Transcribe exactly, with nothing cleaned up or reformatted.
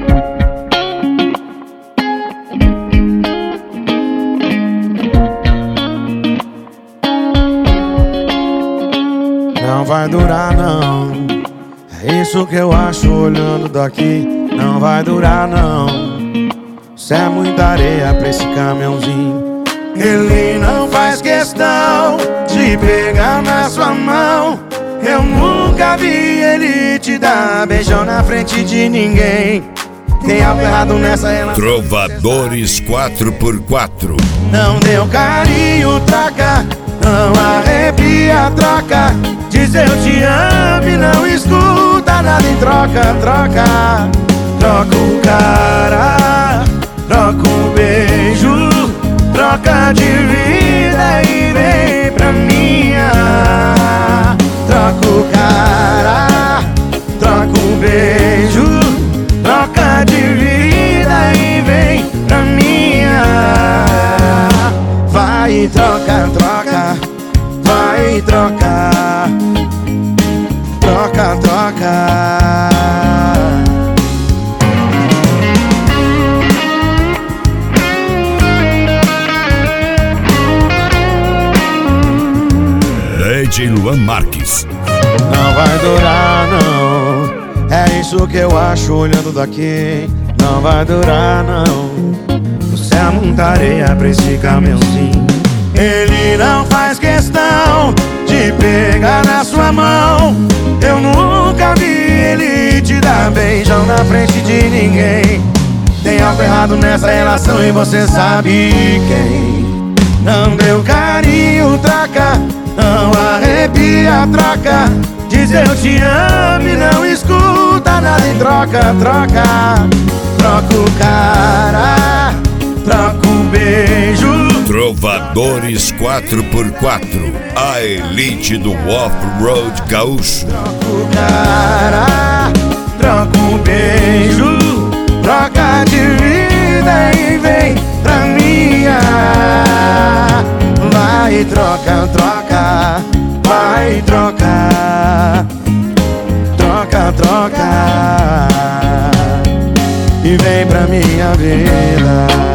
Não vai durar não, é isso que eu acho olhando daqui. Não vai durar não, isso é muita areia pra esse caminhãozinho. Ele não faz questão de pegar na sua mão. Eu nunca vi ele te dar beijão na frente de ninguém. Tem algo errado nessa relação. Trovadores quatro por quatro. Não deu carinho, troca. Não arrepia, troca. Diz eu te amo e não escuta nada em troca, troca. Troca o cara, troca o beijo, troca de vida e vem pra minha. Troca o cara, troca o beijo, troca de vida e vem pra minha. Vai troca, troca, vai troca, troca, troca. D J Luan Marques. Não vai durar não, é isso que eu acho olhando daqui. Não vai durar não, você é muita areia pra esse caminhãozinho. Ele não faz questão de pegar na sua mão. Eu nunca vi ele te dar beijão na frente de ninguém. Tem algo errado nessa relação e você sabe quem. Não deu carinho, troca. Não arrepia, troca. Diz eu te amo e não escuta nada em troca, troca. Troca o cara, troca o beijo. Trovadores quatro por quatro, a elite do off-road gaúcho. Troca o cara, troca o beijo, troca de vida e vem pra minha. Vai troca, troca, vai troca, troca, troca e vem pra minha vida.